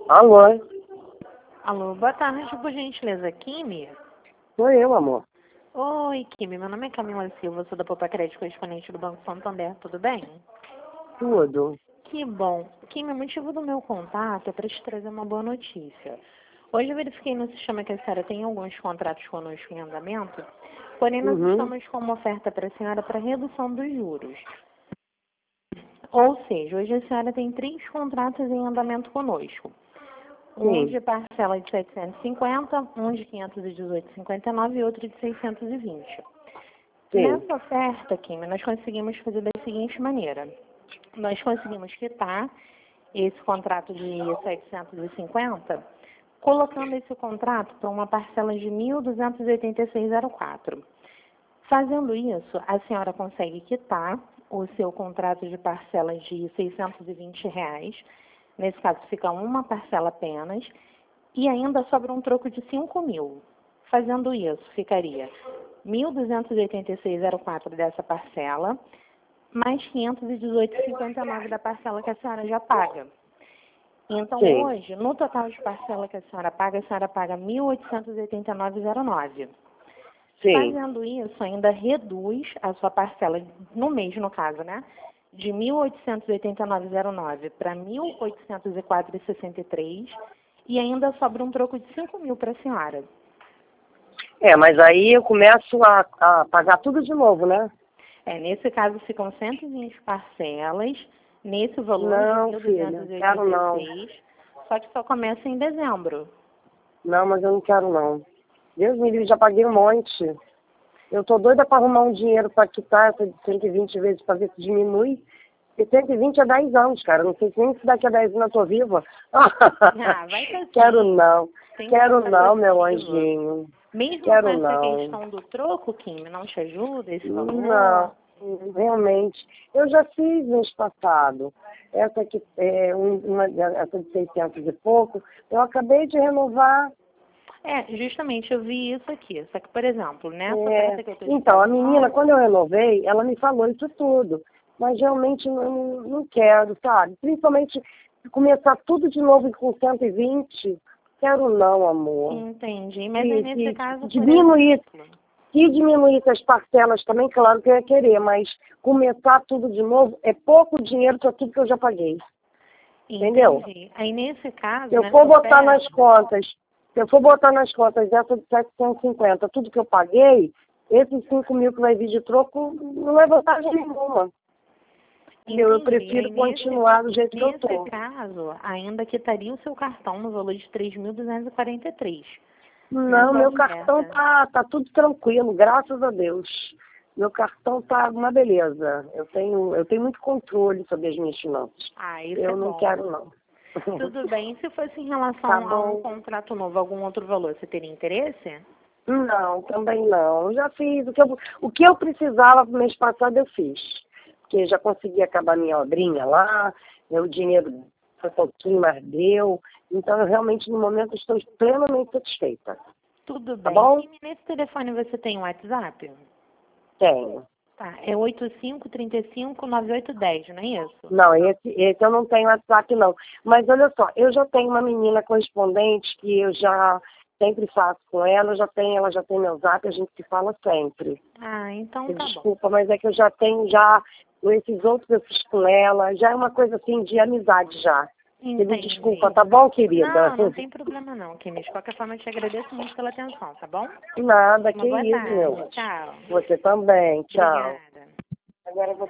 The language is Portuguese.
Alô? Alô, boa tarde, por gentileza, Kimi? Sou eu, amor. Oi, Kimi, meu nome é Camila Silva, sou da Poupa Crédito correspondente do Banco Santander, tudo bem? Tudo. Que bom. Kimi, o motivo do meu contato é para te trazer uma boa notícia. Hoje eu verifiquei no sistema que a senhora tem alguns contratos conosco em andamento, porém nós Uhum. estamos com uma oferta para a senhora para redução dos juros. Ou seja, hoje a senhora tem 3 contratos em andamento conosco. Um Sim. de parcela de 750, um de 518,59 e outro de 620. Sim. Nessa oferta, Kim, nós conseguimos fazer da seguinte maneira. Nós conseguimos quitar esse contrato de 750, colocando esse contrato para uma parcela de 1.286,04. Fazendo isso, a senhora consegue quitar o seu contrato de parcelas de R$ 620. Nesse caso, fica uma parcela apenas. E ainda sobra um troco de 5.000. Fazendo isso, ficaria 1.286,04 dessa parcela, mais 518,59 da parcela que a senhora já paga. Então, Sim. hoje, no total de parcela que a senhora paga 1.889,09. Sim. Fazendo isso, ainda reduz a sua parcela, no mês, no caso, né? De 1.889,09 para 1.804,63 e ainda sobra um troco de 5.000 para a senhora. Mas aí eu começo a pagar tudo de novo, né? Nesse caso, ficam 120 parcelas, nesse valor Não, de filha, quero não. 1.286, só que só começa em dezembro. Não, mas eu não quero não. Deus me livre, já paguei um monte. Eu tô doida para arrumar um dinheiro para quitar essa de 120 vezes para ver se diminui. Porque 120 é 10 anos, cara. Não sei nem se daqui a 10 anos eu tô viva. Vai ser assim. Quero não. Tem Quero que não, meu positivo. anjinho. Mesmo com Quero essa não. questão do troco, Kim, não te ajuda esse Não, valor? realmente. Eu já fiz mês passado. Essa aqui, essa de 600 e pouco, eu acabei de renovar. Justamente, eu vi isso aqui. Só que, por exemplo, nessa oferta que eu estou te Então, a fazendo, menina, quando eu renovei, ela me falou isso tudo. Mas realmente não quero, sabe? Principalmente começar tudo de novo com 120. Quero não, amor. entendi. Mas aí nesse caso, por Diminuir. exemplo, Se diminuísse as parcelas também, claro que eu ia querer, mas começar tudo de novo é pouco dinheiro para tudo que eu já paguei. Entendeu? entendi. Aí nesse caso, Se eu nessa for botar nas oferta, contas, essa de 750, tudo que eu paguei, esses 5.000 que vai vir de troco, não é vantagem nenhuma. Entendeu? Eu entendi. prefiro continuar do jeito que eu Nesse tô. caso, ainda quitaria o seu cartão no valor de 3.243. Não, Nessa meu cartão oferta. tá tudo tranquilo, graças a Deus. Meu cartão tá uma beleza. Eu tenho muito controle sobre as minhas finanças. Isso Eu é não bom. quero, não. Tudo bem. Se fosse em Tá relação a um bom? contrato novo, algum outro valor, você teria interesse? Não, também não. Eu já fiz. O que eu precisava no mês passado, eu fiz. Porque já consegui acabar minha obrinha lá, o dinheiro foi pouquinho, mas deu. Então, eu realmente, no momento, estou plenamente satisfeita. Tudo Tá bem. bom? E nesse telefone você tem um WhatsApp? Tenho. Tá, é 85359810, não é isso? Não, esse eu não tenho WhatsApp, não. Mas olha só, eu já tenho uma menina correspondente que eu já sempre faço com ela, ela já tem meu zap, a gente se fala sempre. Então tá bom. Desculpa, mas é que eu já tenho esses outros eu fiz com ela, já é uma coisa assim de amizade já. Você me Entendi. desculpa, tá bom, querida? Não tem problema não, Kimi. De qualquer forma, eu te agradeço muito pela atenção, tá bom? Nada, Uma que boa isso, meu. tarde. Tchau. Você também, tchau. Obrigada. Agora eu vou